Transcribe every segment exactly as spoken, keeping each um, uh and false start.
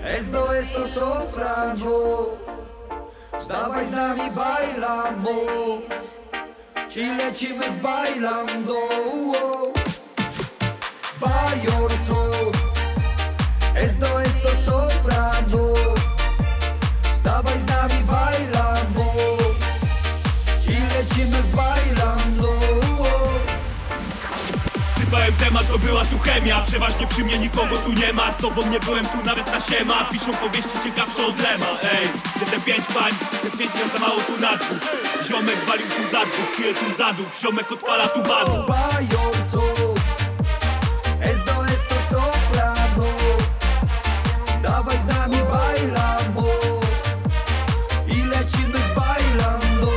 Esto, esto soprano. Stawaj z nami, bailamos. Ci lecimy bailando. Bajor son. Esto, esto soprano. Stawaj z nami, bailamos. Ci lecimy bailando. Sypałem temat, to była tu chemia. Przeważnie przy mnie nikogo tu nie ma. Z tobą nie byłem tu nawet na siema. Piszą powieści ciekawsze od Lema. Ej, gdzie te pięć pań? Te pięć miał za mało tu na dwóch. Ziomek walił tu za dwóch, czuję tu zaduch. Ziomek odpala tu badu. Bajor son. Esto, esto soprano. Dawaj z nami, bailamos. I lecimy bailando.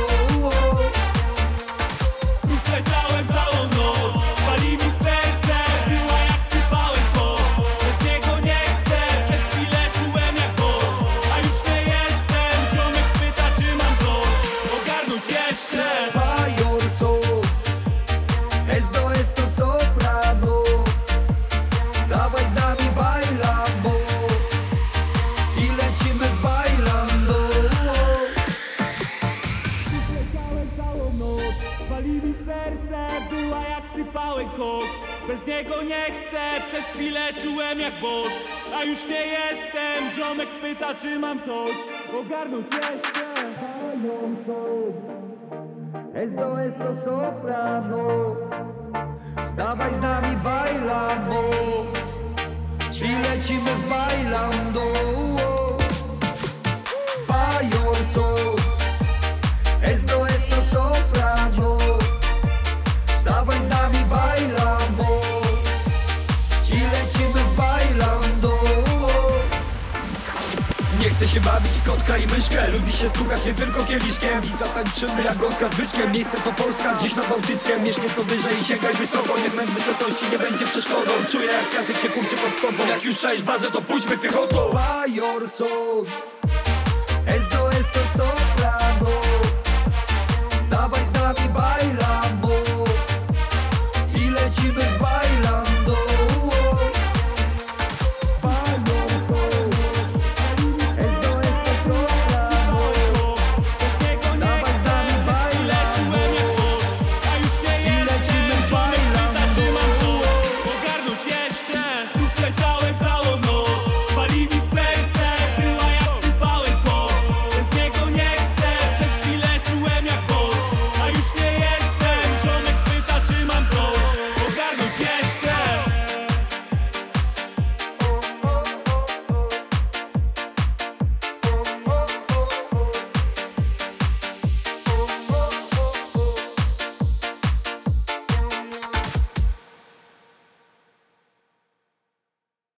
Znów leciałem całą noc. Pali mi serce, była jak sypałem to. Bez niego nie chcę, przez chwilę czułem jak boss. A już nie jestem, ziomek pyta czy mam coś ogarnąć jeszcze. Bajor son. Esto, esto soprano. Dawaj z nami, bailamos. I lecimy bailando. Leciałem całą noc, pali mi serce, była jak sypałem kok. Bez niego nie chcę, przez chwilę czułem jak boss. A już nie jestem, ziomek pyta czy mam coś ogarnąć jeszcze. Bajor son. Esto, esto soprano. Stawaj z nami, bailamos. Ci lecimy bailando. Bajor son. Esto, esto soprano. Stawaj z nami, bailamos. Ci lecimy bailando. Nie chce się bawić kotka i myszkę. Lubi się stukać nie tylko kieliszkiem. I zatańczymy jak gąska z byczkiem. Miejsce to Polska, gdzieś nad Bałtyckiem. Mierz nieco wyżej i sięgaj wysoko. Niech męt wysokości nie będzie przeszkodą. Czuję jak piasek się kurczy pod stopą. Jak już sześć bazę to pójdźmy piechotą. Bajor son. Esto, esto soprano. Dawaj